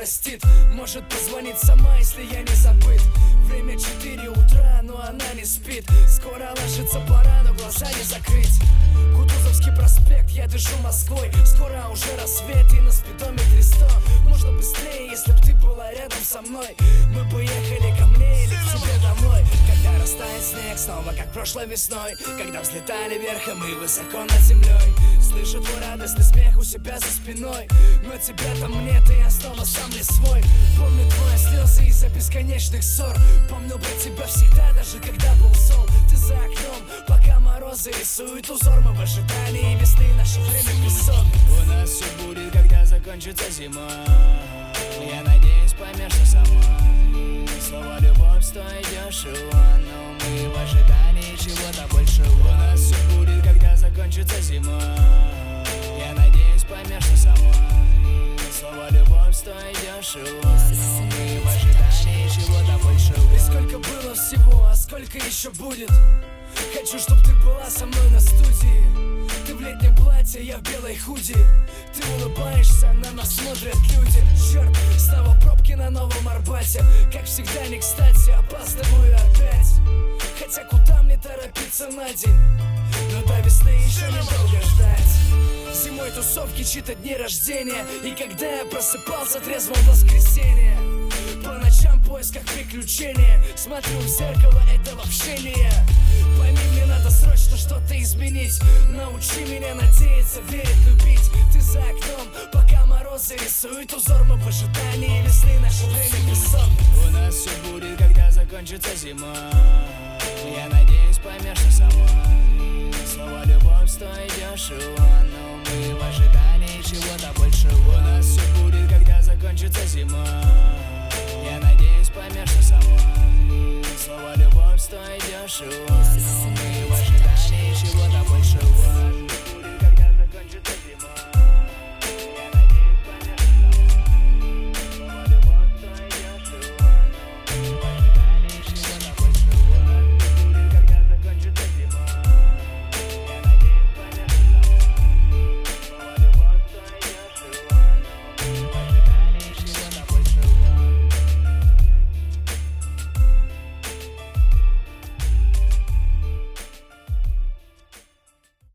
простит. Может позвонить сама, если я не забыт. Время 4 утра, но она не спит. Скоро ложится пора, но глаза не закрыть. Кутузовский проспект, я дышу Москвой. Скоро уже рассвет и на спидометре 100. Можно быстрее, если б ты была рядом со мной. Мы бы ехали ко мне или к тебе домой. Когда растает снег снова, как прошлой весной. Когда взлетали вверх, и мы высоко над землей. Слышу твой радостный смех у себя за спиной. Но тебя там нет, и я снова сам не свой. Помню твои слезы из-за бесконечных ссор. Помню про тебя всегда, даже когда был сон. Ты за окном, пока морозы рисуют узор. Мы в ожидании весны, наше время песок. У нас все будет, когда закончится зима. Я надеюсь, поймешь, что сама. Слово любовь стоит дешево, но мы в ожидании чего-то большего. У нас все будет, когда закончится зима. Я надеюсь, поймешь, что сама. Слово любовь стоит дешево, но мы в ожидании чего-то большего. И сколько было всего, а сколько еще будет. Хочу, чтоб ты была со мной на студии. Ты в летнем платье, я в белой худи. Ты улыбаешься, на нас смотрят люди. Черт, снова пробки на Новом Арбате. Как всегда не кстати, опаздываю опять. Хотя куда мне торопиться на день? Но до весны еще недолго ждать. Зимой тусовки, чьи-то дни рождения. И когда я просыпался трезвым в воскресенье. По ночам в поисках приключения. Смотрю в зеркало, это вообще не я. Пойми, мне надо срочно что-то изменить. Научи меня надеяться, верить, любить. Ты за окном, пока морозы рисуют узор. Мы в ожидании весны, наше время песок. У нас все будет, когда закончится зима. Я надеюсь, поймешь, что сама. Слово любовь стоит дешево, но мы в ожидании чего-то большего. У нас все будет, когда закончится зима. Я надеюсь, поймешь, что сама. Слово любовь стоит дешево.